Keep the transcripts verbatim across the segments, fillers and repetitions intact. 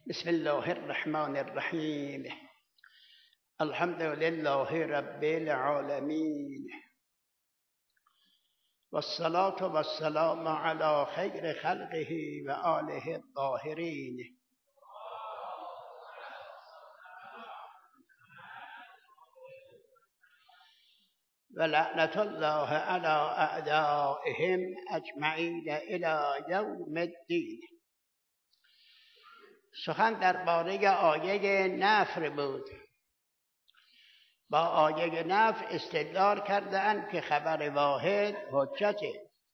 بسم الله الرحمن الرحیم. الحمد لله رب العالمین والصلاة والسلام علی خیر خلقه و آله الطاهرین. و لعنت الله علی اعدائهم اجمعین الی یوم الدین. سخن درباره آیه نفر بود. با آیه نفر استدلال کردند که خبر واحد حجته.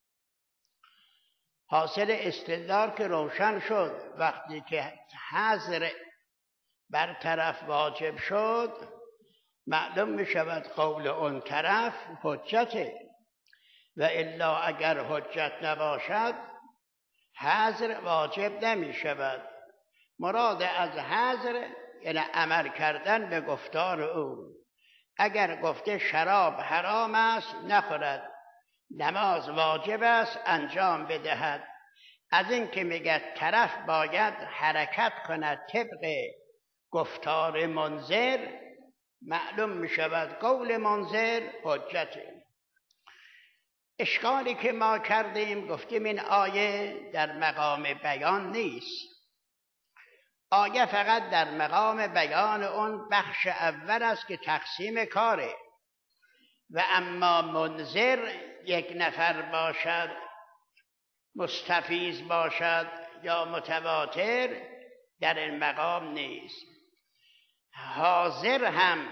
حاصل استدلال که روشن شد وقتی که حظر بر طرف واجب شد، معلوم می شود قول اون طرف حجته، و الا اگر حجت نباشد حظر واجب نمی شود. مراد از حظر یعنی عمل کردن به گفتار او. اگر گفته شراب حرام است نخورد، نماز واجب است انجام بدهد. از این که میگه طرف باید حرکت کند طبق گفتار منذر، معلوم می شود قول منذر حجته. اشکالی که ما کردیم گفتیم این آیه در مقام بیان نیست. آیه فقط در مقام بیان اون بخش اول است که تقسیم کاره، و اما منذر یک نفر باشد، مستفیض باشد یا متواتر، در این مقام نیست. حاضر هم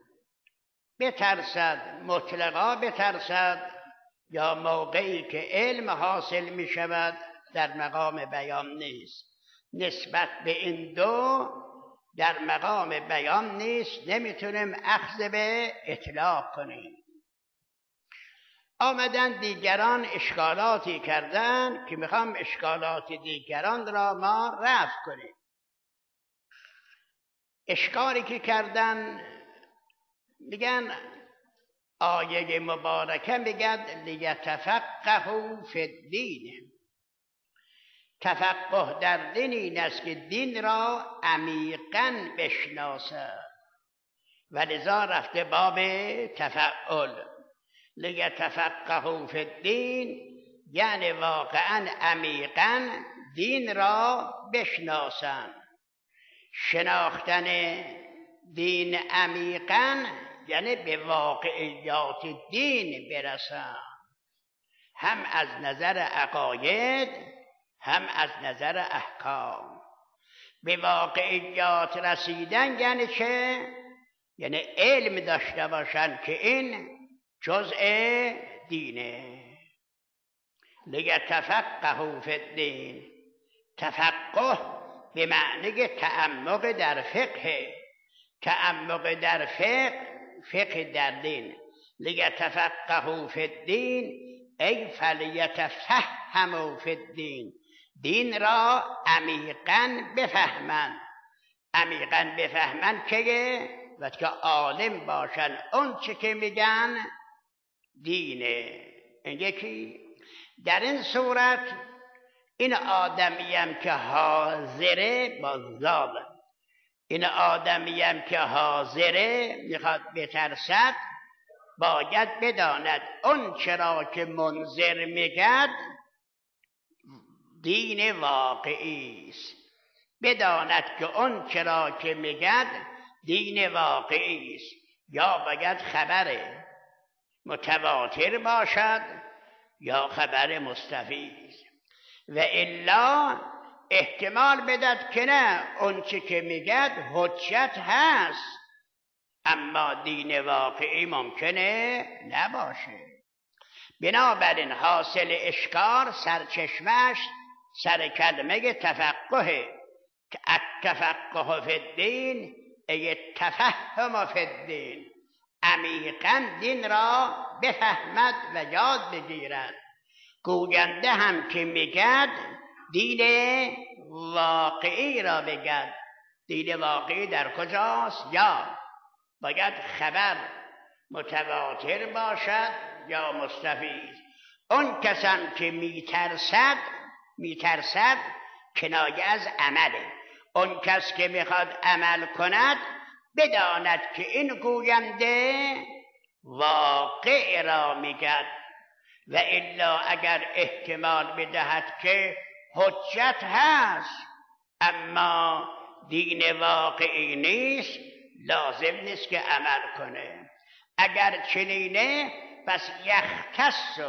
بترسد، مطلقا بترسد، یا موقعی که علم حاصل می شود، در مقام بیان نیست. نسبت به این دو در مقام بیان نیست، نمیتونیم اخذ به اطلاق کنیم. آمدن دیگران اشکالاتی کردن که میخوام اشکالات دیگران را ما رفع کنیم. اشکالی که کردن میگن آیه مبارکه میگد لیتفقهوا فی الدین. تفقه در دین این است که دین را عمیقاً بشناسد، و لذا رفته باب تفعل. لیتفقهوا فی الدین یعنی واقعاً عمیقاً دین را بشناسند. شناختن دین عمیقاً یعنی به واقعیات دین برسند، هم از نظر عقاید هم از نظر احکام. به واقعیات رسیدن یعنی چه؟ یعنی علم داشته باشند که این جزء دینه. لیتفقهوا فی الدین. تفقه به معنی تعمق در فقه، تعمق در فقه، فقه در دین. لیتفقهوا فی الدین ای فلیتفهموا فی الدین. دین را عمیقاً بفهمند. عمیقاً بفهمند که وقتی که عالم باشن اون چه که میگن دینه. این یکی. در این صورت این آدمیم که حاضره با زال، این آدمیم که حاضره میخواد بترسد، باید بداند اون چرا که منذر میگد دین واقعی است. بداند که اون چرا که میگد دین واقعی است. یا باید خبر متواتر باشد یا خبر مستفیض، و الا احتمال بدد که نه اون چه که میگد حجت هست، اما دین واقعی ممکنه نباشه. بنابراین حاصل اشکال سرچشمش سر کلمه تفقه. التفقه فی الدین ای التفهم فی الدین. عمیقاً دین را بفهمد و یاد بگیرد. گوینده هم که میگد دین واقعی را بگد. دین واقعی در کجاست؟ یا باید خبر متواتر باشد یا مستفیض. اون کسم که میترسد میترسد کنایه از عمله. اون کس که میخواد عمل کند بداند که این گوینده واقع را میگد و الا اگر احتمال بدهد که حجت هست اما دین واقعی نیست لازم نیست که عمل کنه. اگر چنینه پس یختص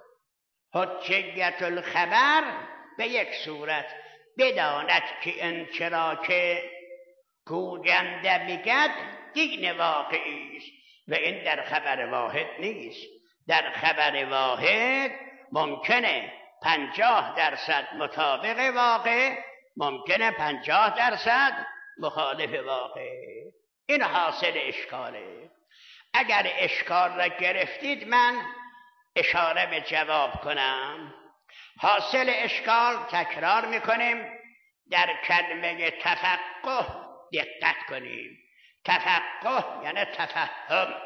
حجیت الخبر به یک صورت بداند که این چرا که گوینده میگد دین واقعی است و این در خبر واحد نیست. در خبر واحد ممکنه پنجاه درصد مطابق واقع، ممکنه پنجاه درصد مخالف واقع. این حاصل اشکاله. اگر اشکال را گرفتید من اشاره به جواب کنم. حاصل اشکال تکرار میکنیم. در کلمه تفقه دقت کنیم. تفقه یعنی تفهم.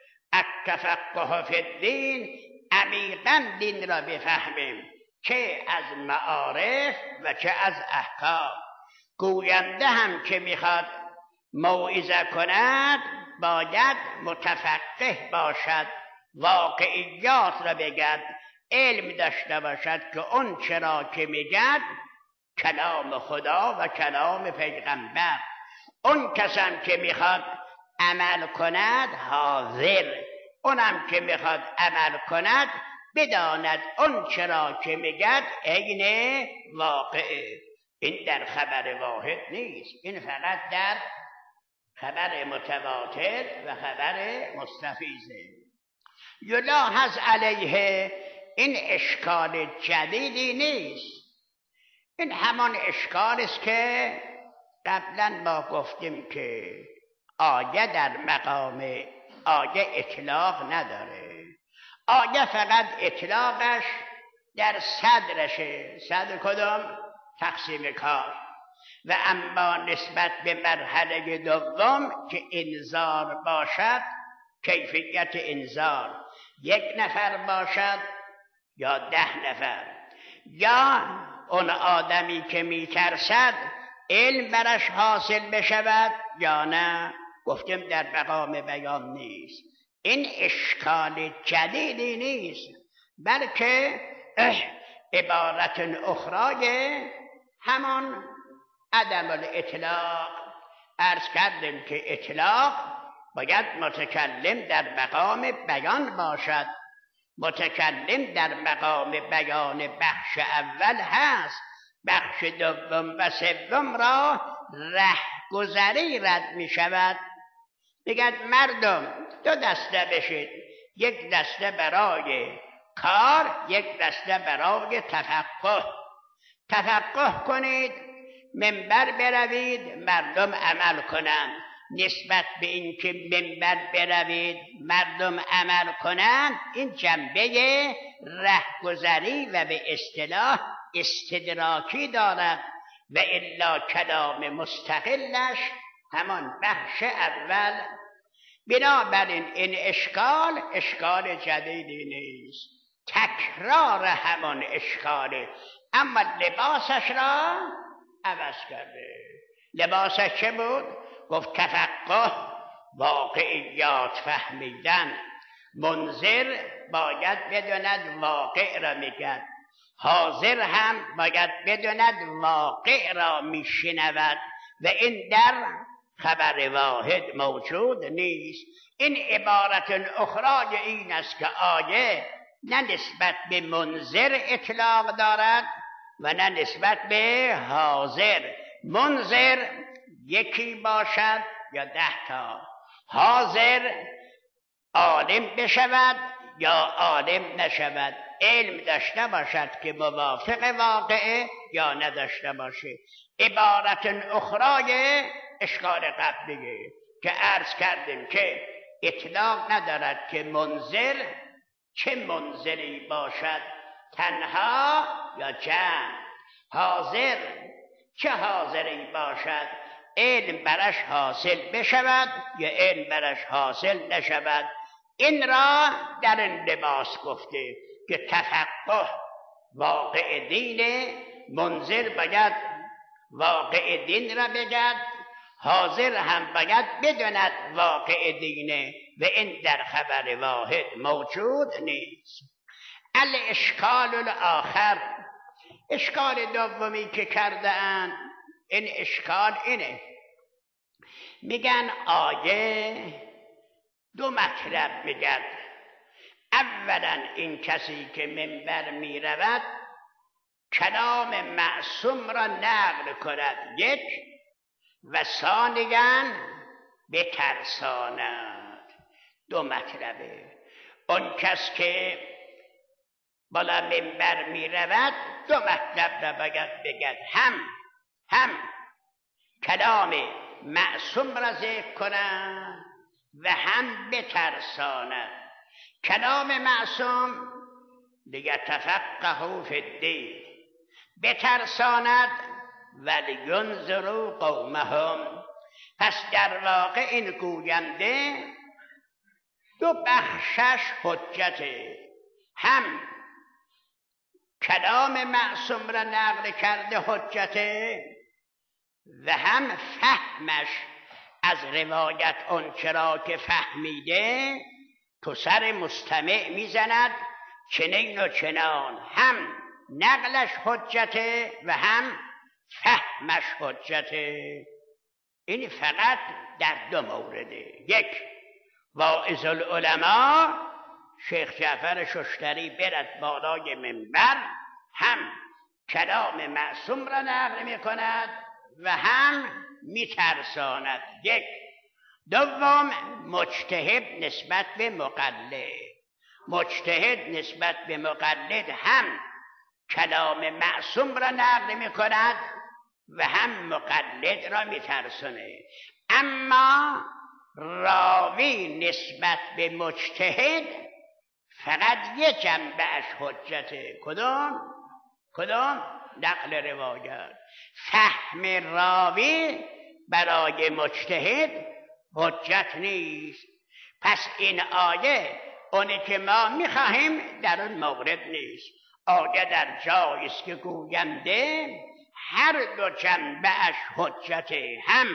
التفقه فی الدین، عمیقاً دین را بفهمیم، چه از معارف و چه از احکام. گوینده هم که میخواد موعظه کند باید متفقه باشد، واقعیات را بگد، علم داشته باشد که اون چرا که میگد کلام خدا و کلام پیغمبر. اون کسم که میخواد عمل کند حاضر، اونم که میخواد عمل کند بداند اون چرا که میگد عین واقعه. این در خبر واحد نیست، این فقط در خبر متواتر و خبر مستفیضه. یلاحظ علیه، این اشکال جدیدی نیست، این همان اشکال است که قبلا ما گفتیم که آیه در مقام آیه اطلاق نداره. آیه فقط اطلاقش در صدرشه. صدر کدام؟ تقسیم کار. و اما نسبت به مرحله دوم که انذار باشد، کیفیت انذار یک نفر باشد یا ده نفر، یا اون آدمی که میترسد علم برش حاصل بشود یا نه، گفتیم در مقام بیان نیست. این اشکال جدیدی نیست، بلکه عبارت اخرای همان عدم الاطلاق. عرض کردیم که اطلاق باید متکلم در مقام بیان باشد. متکلم در مقام بیان بخش اول هست، بخش دوم و سوم را رهگذری رد می شود. میگن مردم دو دسته بشید، یک دسته برای کار، یک دسته برای تفقه. تفقه کنید، منبر بروید، مردم عمل کنند. نسبت به این که منبر بروید مردم عمل کنند، این جنبه رهگذری و به اصطلاح استدراکی دارد و الا کلام مستقلش همان بخش اول. بنابراین این اشکال اشکال جدیدی نیست، تکرار همان اشکاله، اما لباسش را عوض کرده. لباسش چه بود؟ گفت تفقه، واقعیات فهمیدن. منذر باید بداند واقع را میگد، حاضر هم باید بداند واقع را میشنود و این در خبر واحد موجود نیست. این عبارت اخرای این است که آیه نه نسبت به منذر اطلاق دارد و نه نسبت به حاضر. منذر یکی باشد یا ده تا، حاضر عالم بشود یا عالم نشود، علم داشته باشد که موافق واقعه یا نداشته باشه. عبارت اخرای اشکال قبلیه که عرض کردیم که اطلاق ندارد که منذر چه منذری باشد، تنها یا جمع. حاضر چه حاضری باشد، علم برش حاصل بشود یا علم برش حاصل نشود. این را در این لباس گفته که تفقه واقع دینه. منذر باید واقع دین را بگد، حاضر هم باید بداند واقع دینه و این در خبر واحد موجود نیست. الاشکال الاخر، اشکال دومی که کرده اند، این اشکال اینه، میگن آیه دو مطلب میگن. اولا این کسی که منبر میرود کلام معصوم را نقل کند، یک، و ثانیاً بترساند. دو مطلبه. اون کس که بالا منبر می رود دو مطلب را باید بگد، هم هم کلام معصوم را ذکر کند و هم بترساند. کلام معصوم لیتفقهوا فی الدین، بترساند ولینذروا قومهم. پس در واقع این گوینده دو بخشش حجته، هم کلام معصوم را نقل کرده حجته و هم فهمش از روایت اون چرا که فهمیده تو سر مستمع میزند چنین و چنان. هم نقلش حجته و هم فهمش حجته. این فقط در دو مورده. یک، واعظ العلماء شیخ جعفر ششتری برد بالای منبر، هم کلام معصوم را نقل می کند و هم می ترساند. یک. دوم، مجتهد نسبت به مقلد، مجتهد نسبت به مقلد هم کلام معصوم را نقل می کند و هم مقلد را می ترسونه. اما راوی نسبت به مجتهد فقط یک جنبه‌اش حجته. کدام؟ کدام؟ نقل روایت. فهم راوی برای مجتهد حجت نیست. پس این آیه اونی که ما میخواهیم در اون مورد نیست. آیه در جایی است که گوینده هر دو جنبه‌اش حجته، هم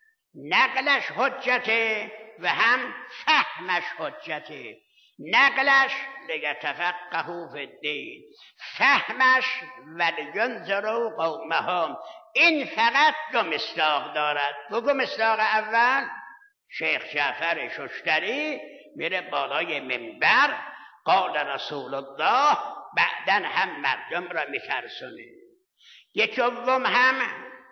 نقلش حجته و هم فهمش حجته. نقلش لیتفقهوا فی الدین، فهمش ولینذروا قومهم. این فقط دو مصداق دارد. بگو مصداق اول، شیخ جعفر ششتری میره بالای منبر قال رسول الله، بعدن هم مردم را میترسونه. یک دوم هم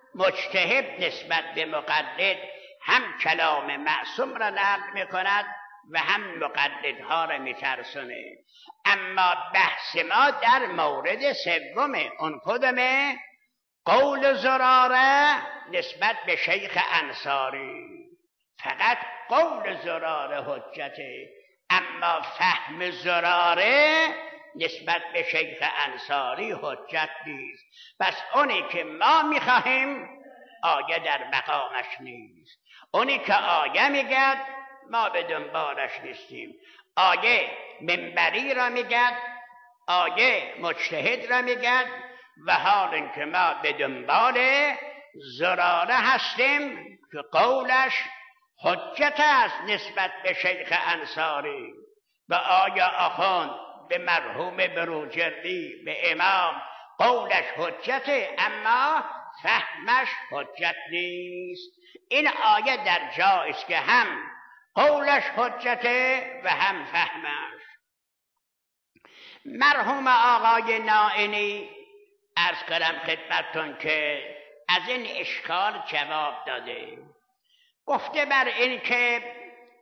مجتهد نسبت به مقلد هم کلام معصوم را نقل میکند و هم مقلدها را میترسونه. اما بحث ما در مورد سومه. اون کدومه؟ قول زراره نسبت به شیخ انصاری. فقط قول زراره حجته، اما فهم زراره نسبت به شیخ انصاری حجت نیست. پس اونی که ما میخواهیم آیه در مقامش نیست. اونی که آیه میگد ما به دنبالش نیستیم. آیه منبری را میگد، آیه مجتهد را میگد و حال اینکه ما به دنبال زراره هستیم که قولش حجت است نسبت به شیخ انصاری. و آیا آخوند به مرحوم بروجردی به امام قولش حجته اما فهمش حجت نیست. این آیه در جایی است که هم قولش حجته و هم فهمش. مرحوم آقای نائینی عرض کردم خدمتتون که از این اشکال جواب داده. گفته بر این که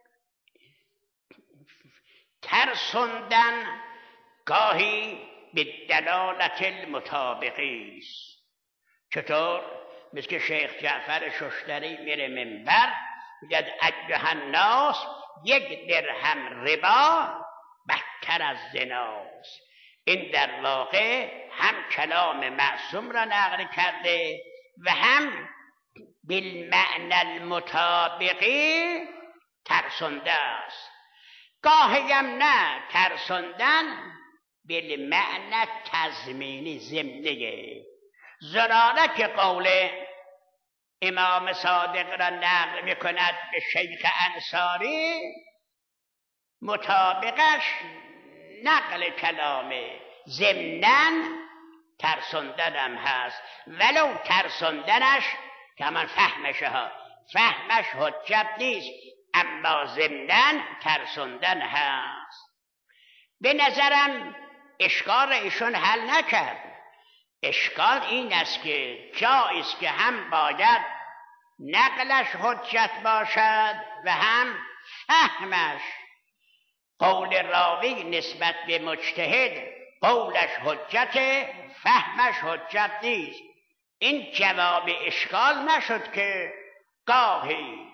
ترسوندن گاهی به دلالت المطابقی است. چطور؟ مثل که شیخ جعفر ششتری میره منبر میگه ایها الناس، یک درهم ربا بدتر از زناست. این در واقع هم کلام معصوم را نقل کرده و هم بالمعنی المطابقی ترسونده است. گاهی هم نه، ترسوندن بالمعنی تضمینی ضمنیه. زراره که قول امام صادق را نقل میکند به شیخ انصاری، مطابقش نقل کلامه، ضمناً ترسندنم هست، ولو ترسندنش که من فهمشه ها فهمش حجت نیست، اما ضمناً ترسندن هست. به نظرم اشکال ایشون حل نکرد. اشکال این است که جایست که هم باید نقلش حجت باشد و هم فهمش. قول راوی نسبت به مجتهد قولش حجت، فهمش حجت نیست. این جواب اشکال نشد که گاهی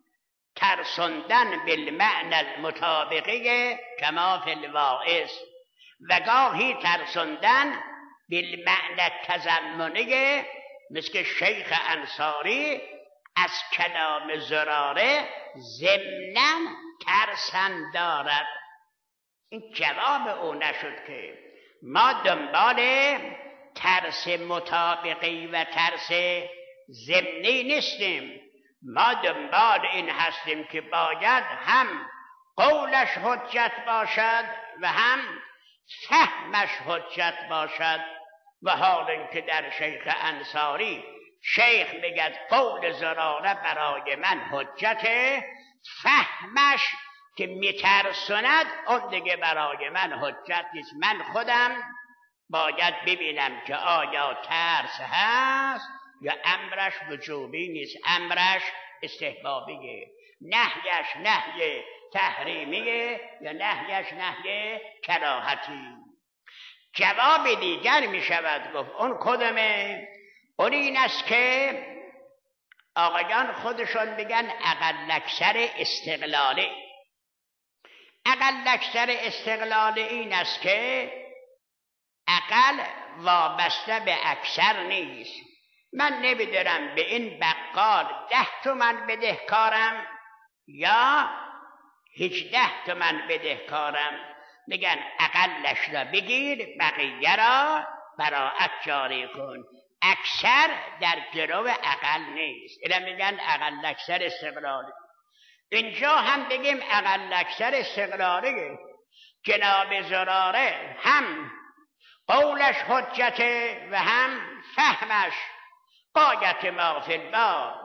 ترسندن بالمعنی المطابقی کما فی الواعظ و گاهی ترسندن بالمعنی تضمنی مثل شیخ انصاری از کلام زراره ضمناً ترسن دارد. این جواب او نشد که ما دنبال ترس مطابقی و ترس ضمنی نیستیم، ما دنبال این هستیم که باید هم قولش حجت باشد و هم فهمش حجت باشد. و حال اینکه در شیخ انصاری شیخ میگد قول زراره برای من حجته، فهمش که میترسند اون دیگه برای من حجت نیست. من خودم باید ببینم که آیا ترس هست یا امرش وجوبی نیست، امرش استحبابیه، نهیش نهی تحریمیه یا نهیش نهی کراهتی. جواب دیگر می شود گفت اون کدومه؟ اون این است که آقایان خودشون بگن اقل اکثر استقلالی. اقل اکثر استقلالی این است که اقل وابسته به اکثر نیست. من نمیدونم به این بقال ده تومن بدهکارم یا هجده تومن بدهکارم، میگن اقلش را بگیر بقیه را براعت جاری کن. اکثر در گرو اقل نیست، اینا میگن اقل اکثر استقلالی. اینجا هم بگیم اقل اکثر استقلالیه. جناب زراره هم قولش حجته و هم فهمش. قایت ما فی الباب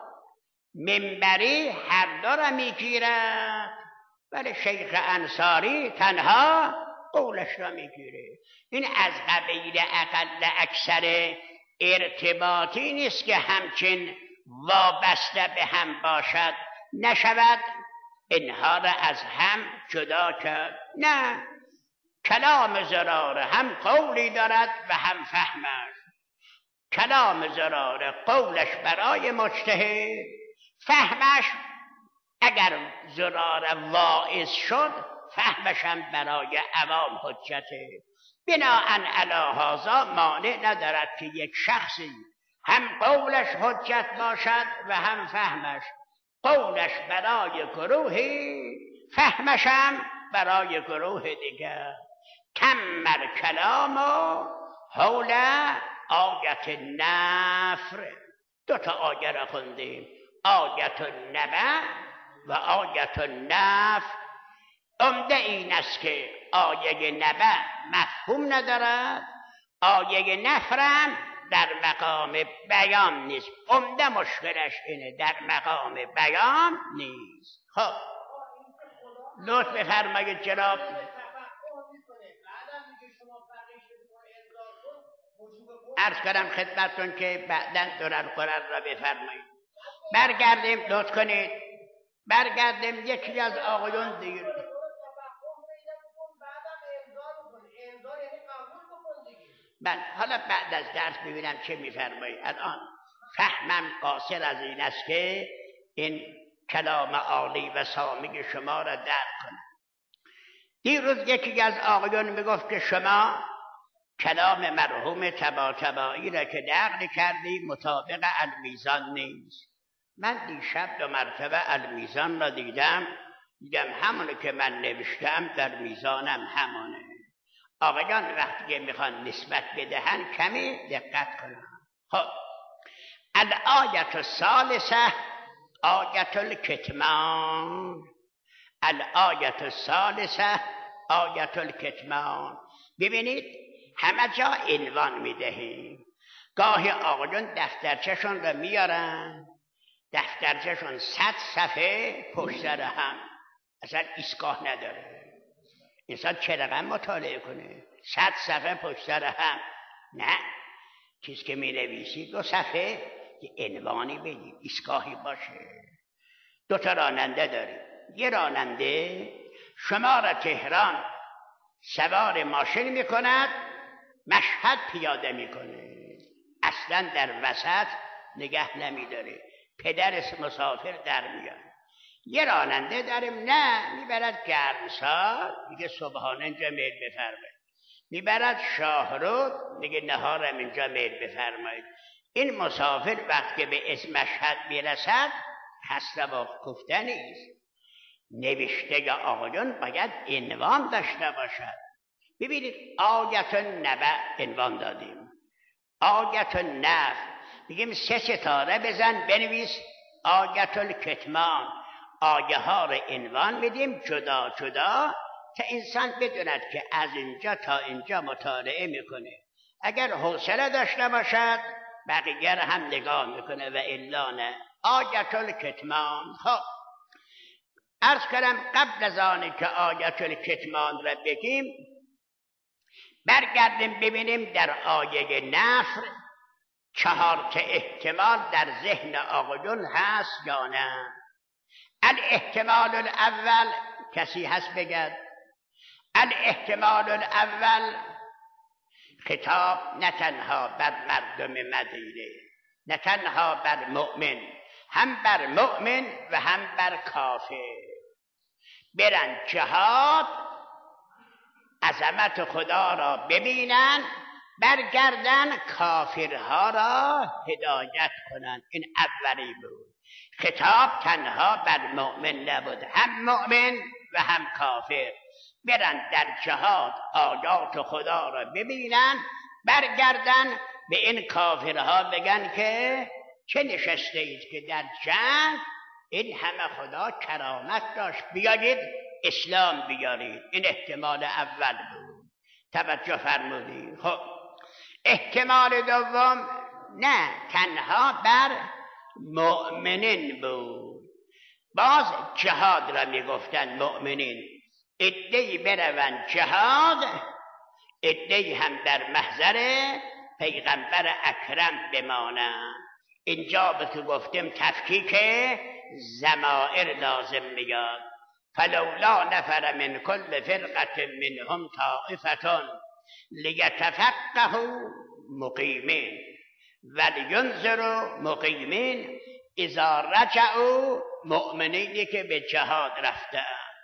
منبری هر دو را میگیرد، ولی شیخ انصاری تنها قولش را میگیره. این از قبیل اقل اکثر ارتباطی نیست که همچین وابسته به هم باشد نشود اینها را از هم جدا کرد. نه، کلام زراره هم قولی دارد و هم فهمش. کلام زراره قولش برای مجتهد، فهمش اگر زراره واعظ شد فهمش هم برای عوام حجته. بناهن علی هذا مانع ندارد که یک شخصی هم قولش حجت باشد و هم فهمش. قولش برای گروهی، فهمش هم برای گروه دیگر. تمر کلام و حول آیت نفر. دو تا آیه را خوندیم، آیت نبع و آیت نفر. عمده این است که آیه نبع مفهوم ندارد، آیه نفرم در مقام بیان نیست. عمده مشکلش اینه، در مقام بیان نیست. خب لطف بفرمایید جناب. عرض کردم خدمتتون که بعداً دوران قرار را بفرمایید. برگردیم، لطف کنید برگردیم. یکی از آقایون دیگر من حالا بعد از درس ببینم چه میفرمایید. الان فهمم قاصر از این است که این کلام عالی و سامی شما را درک کنم. دیروز یکی از آقایون میگفت که شما کلام مرحوم طباطبایی را که نقل کردی مطابق المیزان نیست. من دیشب دو مرتبه المیزان را دیدم، دیدم همونه که من نوشتم در میزانم همونه. آقایان وقتی که میخوان نسبت بدهن کمی دقت کنن. خب الآیت الثالثه آیت الکتمان. الآیت الثالثه آیت الکتمان. ببینید همه جا عنوان میدهیم. گاهی آقایون دفترچهشون رو میارن، دفترچهشون صد صفحه پشت سر هم، اصلا ایستگاه نداره. انسان چه رقم مطالعه کنه؟ صد صفحه پشت سر هم. نه، چیز که می نویسی دو صفحه یه عنوانی بدید، ایستگاهی باشه. دو تا راننده داریم. یه راننده شما را تهران سوار ماشین میکند، مشهد پیاده میکنه، اصلا در وسط نگه نمیداره، پدر مسافر در میاد. یه راننده داریم نه، میبرد گرمسار، میگه صبحانه اینجا میل بفرمایید، میبرد شاهرود، میگه نهارم اینجا میل بفرمایید. این مسافر وقتی به اسم مشهد میرسد حسر با گفتن نیست. نوشته آقایون باید عنوان داشته باشد. ببینید آیت النبأ عنوان دادیم، آیت النفل میگیم سه ستاره بزن بنویس آیت الکتمان. آیه ها رو عنوان میدیم جدا جدا تا انسان بدوند که از اینجا تا اینجا مطالعه میکنه. اگر حوصله داشته باشد بقیه رو هم نگاه میکنه و الا نه. آیت الکتمان. خب عرض کردم قبل از آنی که آیت الکتمان را بگیم برگردیم ببینیم در آیه نفر چهار تا احتمال در ذهن آقایون هست یا نه. الاحتمال الاول کسی هست بگد؟ الاحتمال الاول خطاب نه تنها بر مردم مدینه، نه تنها بر مؤمن، هم بر مؤمن و هم بر کافر. برن جهاد، عظمت خدا را ببینن، برگردن کافرها را هدایت کنن. این اولی بود. خطاب تنها بر مؤمن نبود، هم مؤمن و هم کافر. برن در جهاد آیات خدا را ببینن، برگردن به این کافرها بگن که چه نشسته اید که در جنگ این همه خدا کرامت داشت، بیایید اسلام بیارید. این احتمال اول بود. توجه فرمودید. خب احتمال دوم نه تنها بر مؤمنین بود. باز جهاد را میگفتن مؤمنین، عده‌ای بروند جهاد، عده‌ای هم در محضر پیغمبر اکرم بمانند. اینجا به تو گفتیم تفکیک ضمائر لازم میاد. فلولا نفر من کل فرقة منهم طائفة لیتفقهوا مقیمین ولینذروا مقیمین اذا رجعوا. مؤمنینی که به جهاد رفتن.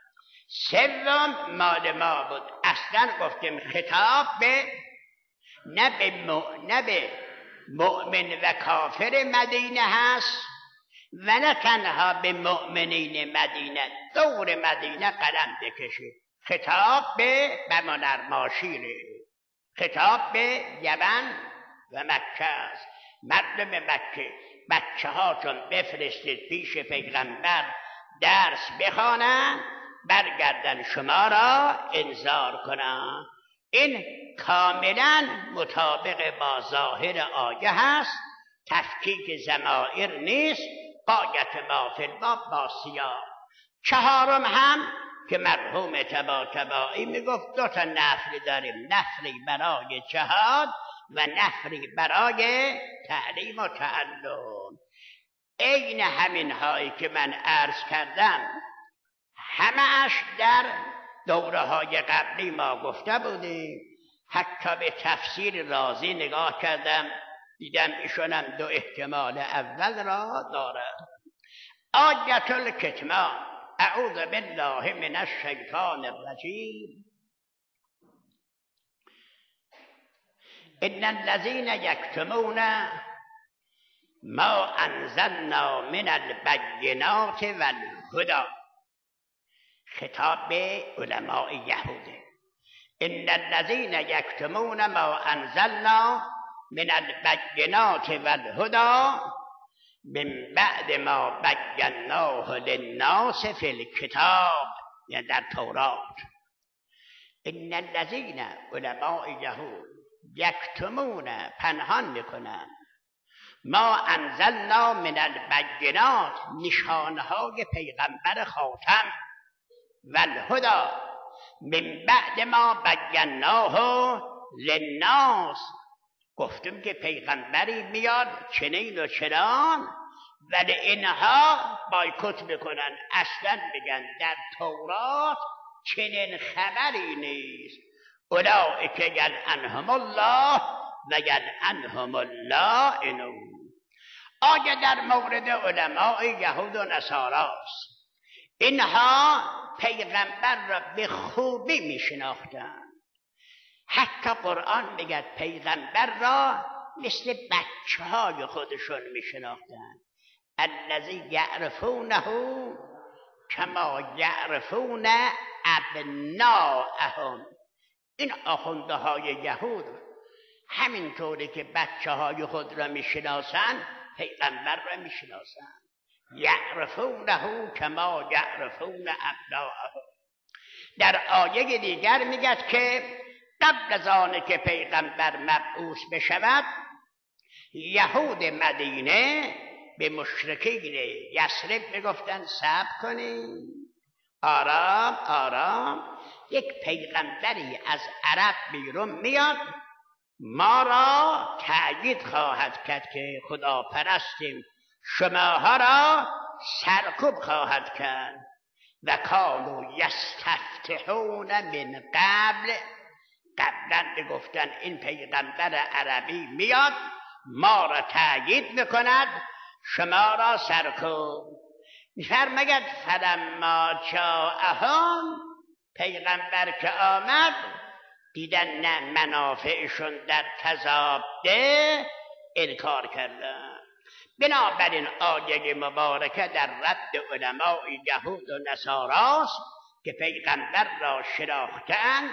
سوم مال ما بود. اصلا گفتیم خطاب به نه به, م... نه به مؤمن و کافر مدینه هست و نه تنها به مؤمنین مدینه. دور مدینه قلم بکشید. خطاب به بمانرماشیره، خطاب به یمن و مکه است. مردم مکه بچه ها چون بفرستید پیش پیغمبر درس بخوانند، برگردن شما را انذار کنند. این کاملا مطابق با ظاهر آیه هست، تفکیک ضمائر نیست. قایت ما فی الباب با سیاق. چهارم هم که مرحوم طباطبایی میگفت دو تا نفل داریم، نفلی برای جهاد و نفلی برای تعلیم و تعلم. عین همین هایی که من عرض کردم همه‌اش در دوره های قبلی ما گفته بودیم. حتی به تفسیر رازی نگاه کردم، دیدم ایشونم دو احتمال اول را دارد. آیت الکتمان. اعوذ بالله من الشیطان الرجیم. ان الذين یکتمون ما انزلنا من البینات والهدی. خطاب به علماء یهوده. ان الذين یکتمون ما انزلنا من البینات والهدی من بعد ما بیناه للناس فی الکتاب، یعنی در تورات. ان الذین علماء یهود یکتمون، پنهان میکنن، ما انزلنا من البینات، نشانهای پیغمبر خاتم، و الهدی، من بعد ما بیناه للناس. گفتم که پیغمبری میاد چنین و چنان، ولی اینها بایکوت میکنن، اصلا میگن در تورات چنین خبری نیست. اولئک یلعنهم الله و یلعنهم اللائنون. آیا در مورد علماء یهود و نصاراست، اینها پیغمبر را به خوبی میشناختند. حتی قرآن میگه پیغمبر را مثل بچه های خودشون میشناختند. الذی یعرفونه کما یعرفون ابناءهم. این آخونده های یهود همینطوری که بچه های خود را میشناسند، پیغمبر را میشناسند. یعرفونه کما یعرفون ابناءهم. در آیه دیگر میگه که قبل از آن که پیغمبر مبعوث بشود، یهود مدینه به مشرکین یثرب میگفتن صبر کنید، آرام آرام، یک پیغمبری از عرب بیرون میاد، ما را تأیید خواهد کرد که خدا پرستیم، شماها را سرکوب خواهد کرد. و کانوا یستفتحون من قبل، قبلا بگفتن این پیغمبر عربی میاد ما را تأیید میکند، شما را سرکوب. میفرماید فلما جاءهم، پیغمبر که آمد دیدن نه منافعشون در تضاده، انکار کردن. بنابراین آیه مبارکه در رد علماء یهود و نصاراست که پیغمبر را شناختند.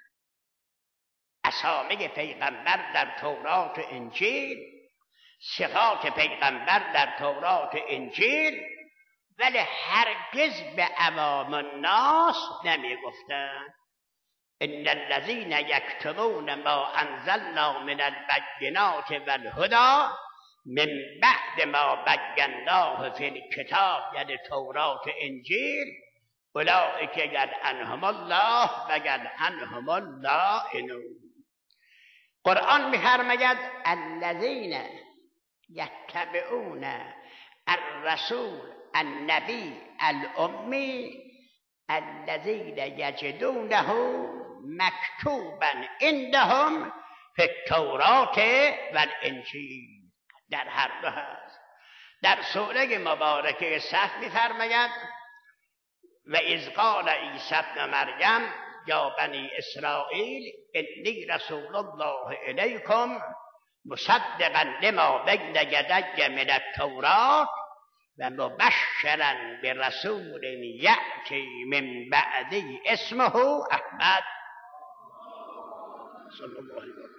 اسامی پیغمبر در تورات و انجیل، صفات پیغمبر در تورات و انجیل، ولی هرگز به عوام الناس نمی گفتند. ان الذین یکتمون ما انزلنا من البینات والهدی من بعد ما بیناه فی الکتاب، یعنی تورات و انجیل، اولئک یلعنهم الله و یلعنهم اللائنون. قرآن می‌فرماید الذین یتبعون الرسول النبی الامی الذین یجدونه مکتوبا عندهم فی التوراة والانجیل. در هر دو هست. در سوره مبارکه صف می‌فرماید و اذ قال عیسی ابن مریم یا بنی اسرائیل انی رسول الله الیکم مصدقا لما بین یدی من التوراة و مبشرا برسول یأتی من بعدی اسمه احمد. صلی الله علیه و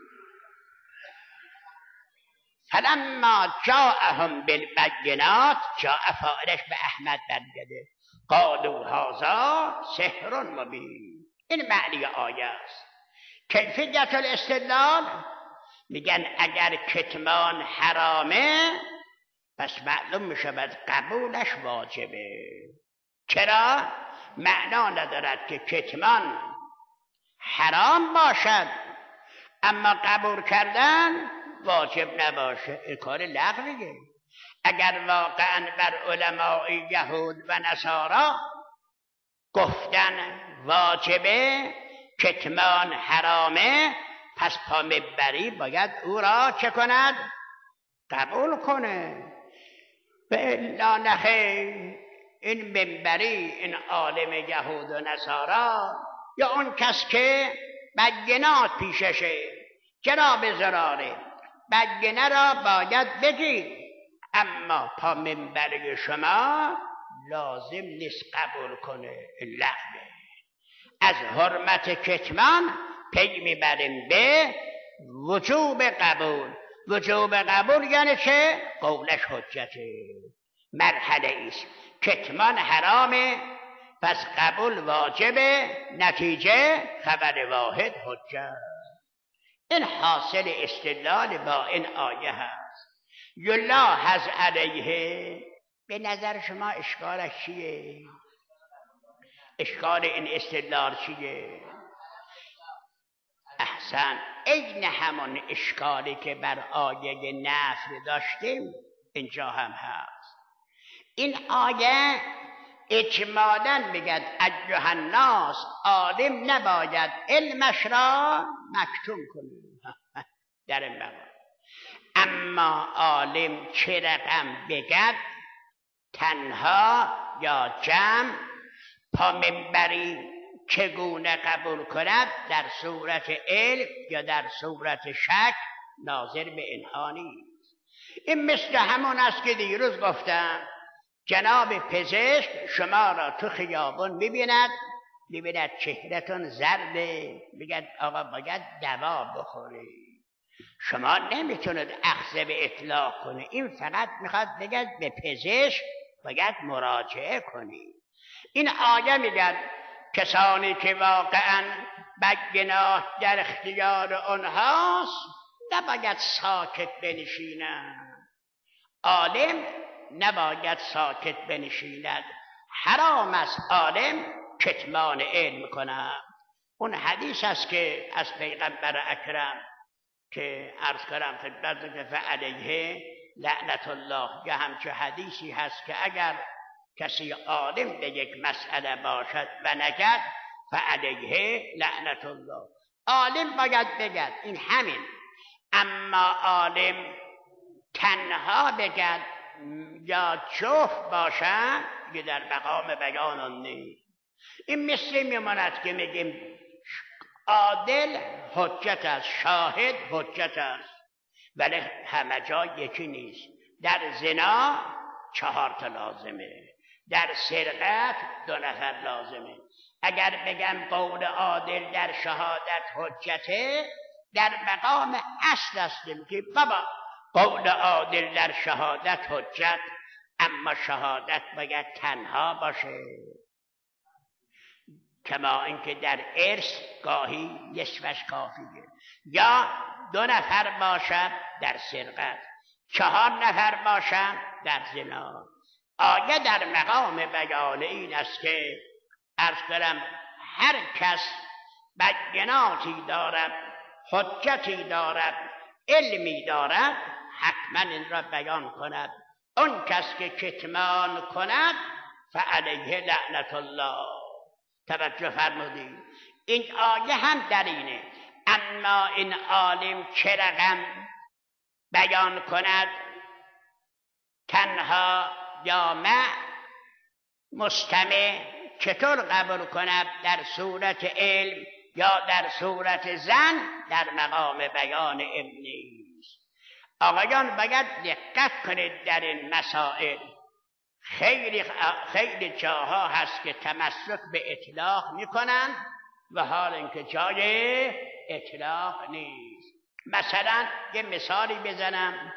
فلما جاءهم بالبینات، جاء فاعلش به احمد برگرده، قالوا هذا سحر مبین. این معنی آیه است. کیفیت الاستدلال، میگن اگر کتمان حرامه پس معلوم میشود قبولش واجبه. چرا؟ معنا ندارد که کتمان حرام باشد اما قبول کردن واجب نباشه. این کار لغویه. اگر واقعا بر علماء یهود و نصارا گفتن واجبه، کتمان حرامه، پس پا مبری باید او را چه کند؟ قبول کنه. و الا نخیر، این منبری، این عالم یهود و نصارا یا اون کس که بینات پیششه، جناب زراره، بینه را باید بگید، اما پا منبری شما لازم نیست قبول کنه. لغوه. از حرمت کتمان پی میبریم به وجوب قبول. وجوب قبول یعنی چه؟ قولش حجته، مرحله ایست. کتمان حرامه پس قبول واجبه، نتیجه خبر واحد حجت. این حاصل استدلال با این آیه هست. یلاحظ علیه، به نظر شما اشکالش چیه؟ اشکال این استدلال چیه؟ احسن، عین همون اشکالی که بر آیه نفی داشتیم اینجا هم هست. این آیه اجمالاً میگد ایها الناس، عالم نباید علمش را مکتوم کنه در این مقام. اما عالم چه رقم بگد، تنها یا جمع، پا منبری چگونه قبول کند، در صورت علم یا در صورت شک، ناظر به اینها نیست. این مثل همون است که دیروز گفتم جناب پزشک شما را تو خیابون میبیند، میبیند چهرهتون زرده، میگد آقا باید دوا بخوری. شما نمیتونید اخذ به اطلاق کنی، این فقط میخواد بگد به پزشک باید مراجعه کنی. این آیه میگد کسانی که واقعا بدگناه در اختیار آنهاست نباید ساکت بنشینند. عالم نباید ساکت بنشیند، حرام است عالم کتمان علم کند. اون حدیث است که از پیغمبر اکرم که عرض کردم خدمت که فعلیه لعنت الله، یا همچه حدیثی هست که اگر کسی عالم به یک مسئله باشد و نگد فعلیه لعنت الله، عالم باید بگد این همین. اما عالم تنها بگد یا جفت باشد که در مقام بیان آن نیست. این مثل میماند که میگیم عادل حجت است، شاهد حجت است، ولی همه جا یکی نیست. در زنا چهار تا لازمه، در سرقت دو نفر لازمه. اگر بگم قول عادل در شهادت حجته، در مقام اصل هستیم که بابا قول عادل در شهادت حجت، اما شهادت باید تنها باشه، کما اینکه در ارث گاهی نصفش کافیه. یا دو نفر باشد در سرقت، چهار نفر باشد در زنا. آیه در مقام بیان این است که عرض کنم هر کس بدگناهی دارد، حجتی دارد، علمی دارد، حتما این را بیان کند. اون کس که کتمان کند فعلیه لعنت الله. توجه فرمودید، این آیه هم در اینه. اما این عالم چه رقم بیان کند، تنها یا مع، مستمع، چطور قبول کند، در صورت علم یا در صورت زن، در مقام بیان علم نیست. آقایان باید دقت کنید در این مسائل. خیلی خیلی جاها هست که تمسک به اطلاق میکنن و حال اینکه جای اطلاق نیست. مثلا یه مثالی بزنم.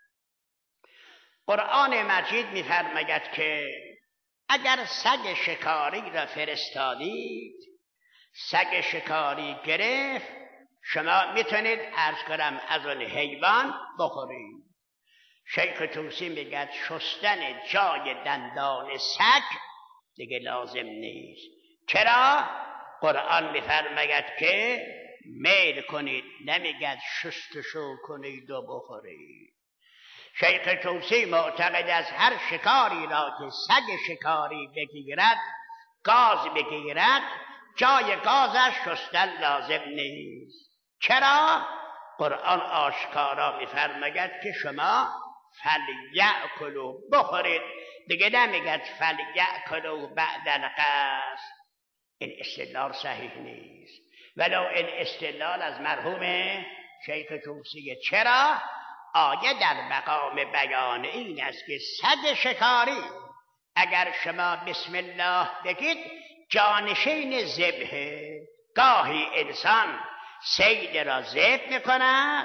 قرآن مجید میفرماید که اگر سگ شکاری را فرستادید، سگ شکاری گرفت، شما میتونید عرض کنم از اون حیوان بخورید. شیخ توسی میگه شستن جای دندان سگ دیگه لازم نیست. چرا؟ قرآن میفرماید که میل کنید، نمیگه شستشو کنید و بخورید. شیخ توسی معتقد از هر شکاری را که سگ شکاری بگیرد، گاز بگیرد، جای گازش شستن لازم نیست. چرا؟ قرآن آشکارا میفرماید که شما فلیأکلوا، بخورید، دیگه نمیگد فلیأکلوا بعد القصد. این استدلال صحیح نیست، ولو این استدلال از مرحوم شیخ توسیه. چرا؟ آیه در مقام بیان این است که سگ شکاری اگر شما بسم الله بگید جانشین ذبحه. گاهی انسان صید را ذبح میکند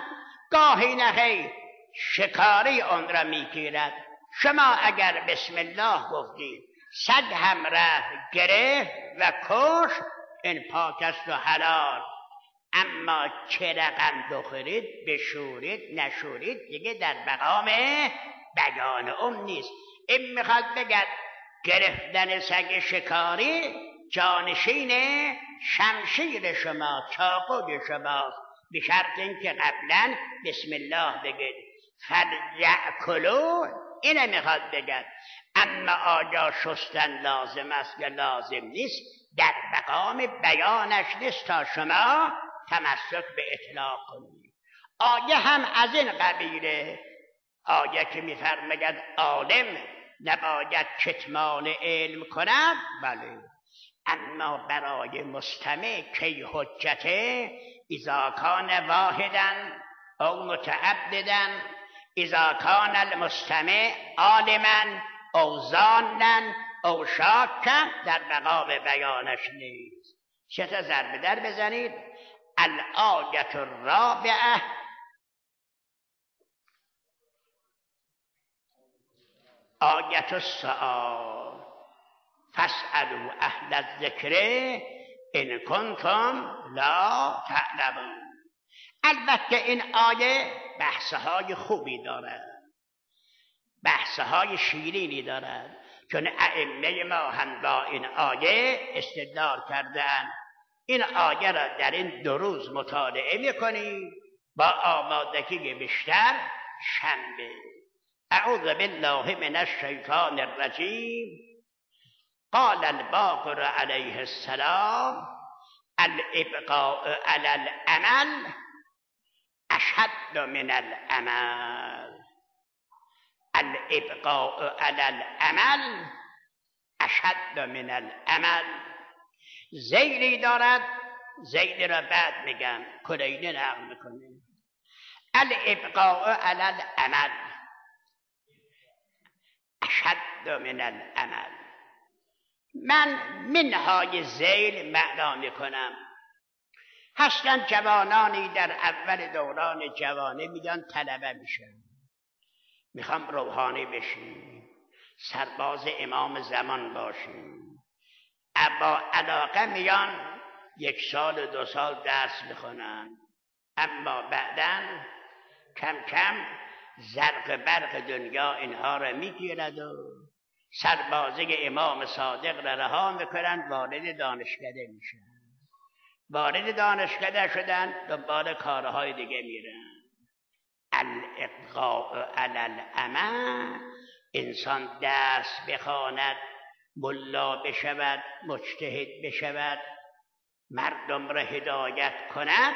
گاهی نخیر شکاری آن را میگیرد. شما اگر بسم الله گفتید سگ هم رفت گرفت و کش، این پاک است و حلال. اما چه رقم بخورید بشورید نشورید دیگه در مقام بیان اون نیست. این میخواد بگد گرفتن سگ شکاری جانشین شمشیر شما، چاقوی شماست، به شرط اینکه قبلا بسم الله بگید. فلیأکلوا اینه میخواد بگد. اما آیا شستن لازم است یا لازم نیست در مقام بیانش نیست تا شما تمسک به اطلاق کنید. آیه هم از این قبیله، آیه که میفرماید عالم نباید کتمان علم کند، بله، اما برای مستمع کی حجته؟ اذا کان واحدا او متعددا، اذا کان المستمع عالما او ظانا او شاکا، در مقام بیانش نیست. چه تا ضرب در بزنید. الآیة الرابعه آیت السؤال فاسألوا اهل الذکر ان کنتم لا تعلمون. البته این آیه بحثهای خوبی دارد، بحثهای شیرینی دارد، چون ائمه ما هم با این آیه استدلال کردند. این آیه را در این دو روز مطالعه میکنید با آمادگی بیشتر شنبه. اعوذ بالله من الشیطان الرجیم. قال الباقر علیه السلام الابقاء علی العمل اشد من العمل. الابقاء علی العمل اشد من العمل. زیلی دارد، زیلی را بعد میگم، کلینی نقل میکنیم. الابقاء علی العمل اشد من العمل. من منهای زیل معنا میکنم. هستن جوانانی در اول دوران جوانی میگن طلبه میشن، میخوام روحانی بشیم، سرباز امام زمان باشیم، با علاقه میان یک سال دو سال درس میخونن، اما بعداً کم کم زرق برق دنیا اینها را میگیرد و سربازی امام صادق را رها میکنند، وارد دانشکده میشن. وارد دانشکده شدن دنبال کارهای دیگه میرن. الابقاء علی العمل، انسان درس بخواند، ملا بشود، مجتهد بشود، مردم را هدایت کند،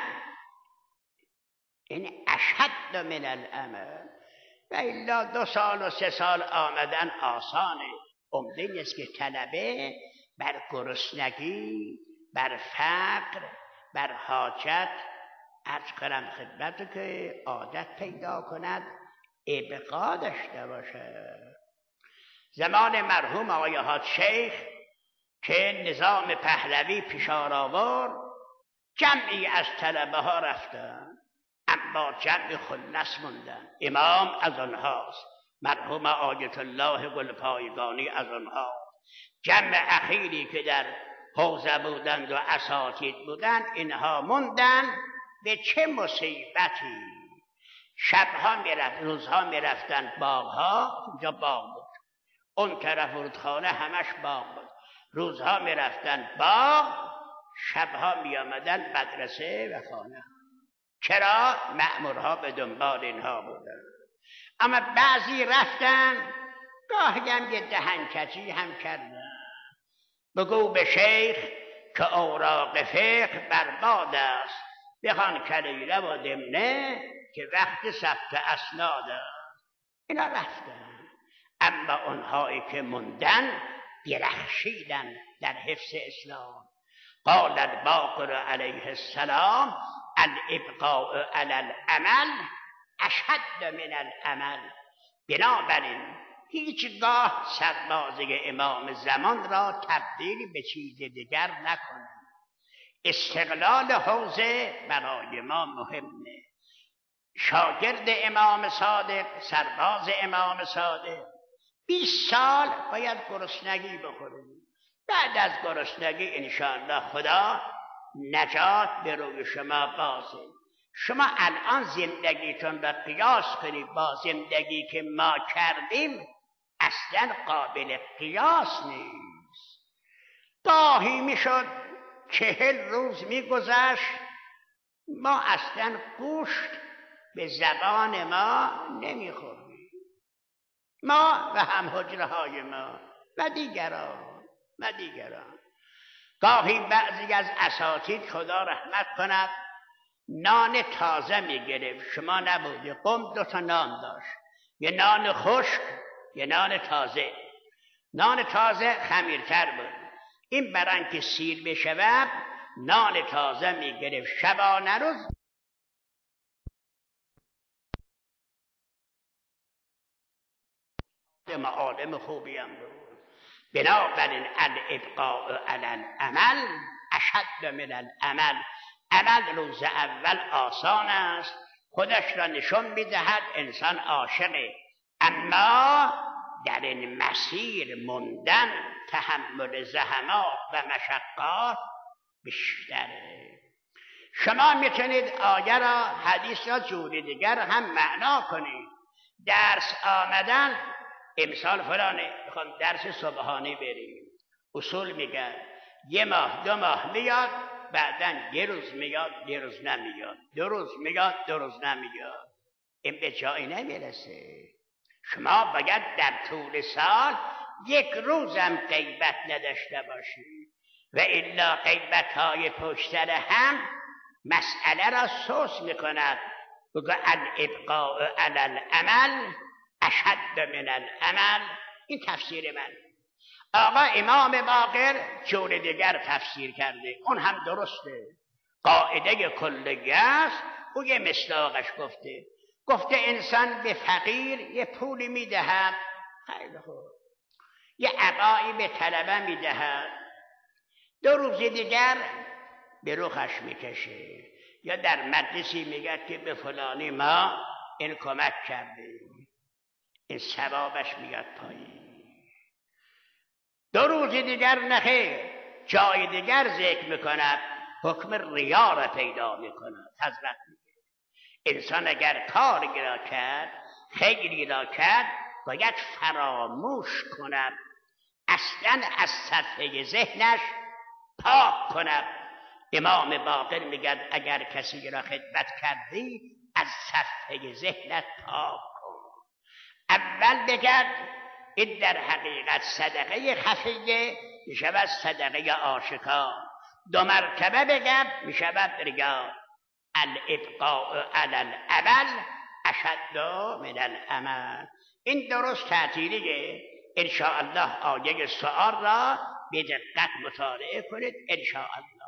این اشد من العمل. و الا دو سال و سه سال آمدن آسانه. عمده نیست که طلبه بر گرسنگی، بر فقر، بر حاجت عرض کنم خدمت که عادت پیدا کند، ابقا داشته باشد. زمان مرحوم آقای حاج شیخ که نظام پهلوی پیشار آورد، جمعی از طلبه ها رفتن، اما جمع خلص موندن. امام از آنهاست، مرحوم آیت الله گلپایگانی از آنها. جمع اخیری که در حوزه بودند و اساتید بودند، اینها موندن. به چه مصیبتی! شبها میرفت، روزها میرفتن باغها، اینجا باغ بود، اون طرف رودخانه همش باغ بود. روزها میرفتن باغ، شبها میامدن مدرسه و خانه. چرا؟ مأمورها به دنبال اینها بودن. اما بعضی رفتن، گاهی هم یه دهنکجی هم کردن. بگو به شیخ که اوراق فقه برباد است، بخوان کلیله و دمنه که وقت ثبت اسناد است. اینا رفتن، اما اونهایی که موندن درخشیدن در حفظ اسلام. قال الباقر علیه السلام الابقاء علی العمل اشد من العمل. بنابراین هیچگاه سربازی امام زمان را تبدیل به چیز دیگر نکنند. استقلال حوزه برای ما مهمه. شاگرد امام صادق، سرباز امام صادق، بیست سال باید گرسنگی بخوریم. بعد از گرسنگی انشاءالله خدا نجات به روی شما بازه. شما الان زندگیتون را قیاس کنید با زندگی که ما کردیم، اصلا قابل قیاس نیست. گاهی میشد چهل روز میگذشت ما اصلا گوشت به زبان ما نمیخوریم، ما و هم حجره های ما و دیگران و دیگران. گاهی بعضی از اساتید خدا رحمت کند نان تازه میگرفت، شما نبودی، قم دو تا نان داشت، یه نان خشک یه نان تازه. نان تازه خمیرتر بود. این برای که سیر بشود نان تازه میگرفت، شبانه روز معالم خوبی هم بود. بنابراین الابقاء علی العمل اشد من العمل. عمل روز اول آسان است، خودش را نشون میدهد انسان عاشقه، اما در این مسیر موندن، تحمل زحمات و مشقات بیشتره. شما میتونید آیه را، حدیث را جوری دیگر هم معنا کنید. درس آمدن، امسال فلانه میخوام درس صبحانه بریم، اصول میگن یه ماه دو ماه میاد، بعدن یه روز میاد یه روز نمیاد، دو روز میاد دو روز نمیاد، این به جایی نمیرسه. شما باید در طول سال یک روزم غیبت نداشته باشید و الا غیبت های پشتر هم مسئله را سوس میکند. بگو الابقاء علی العمل اشد من العمل. این تفسیر من. آقا امام باقر جور دیگر تفسیر کرده، اون هم درسته، قاعده کلیه است. او یه مصداقش گفته، گفته انسان به فقیر یه پولی میدهد، خیلی خوب، یه عبایی به طلبه میدهد، دو روز دیگر به رخش میکشه، یا در مجلسی میگه که به فلانی ما این کمک کرده، این ثوابش میاد پایین. دو روز دیگر نخیر، جای دیگر ذکر میکند، حکم ریا را پیدا میکند. حضرت میگه انسان اگر کاری را کرد، خیری را کرد، باید فراموش کند، اصلا از صفحه ذهنش پاک کند. امام باقر میگه اگر کسی را خدمت کردی از صفحه ذهنت پاک کن. اول بگرد این در حقیقت صدقه خفیه میشود صدقه آشکار، دو مرتبه بگرد میشود ریا. الابقاء علی العمل اشد من العمل. این درست تعطیلیه. انشاءالله آیه سؤال را به دقت مطالعه کنید انشاءالله.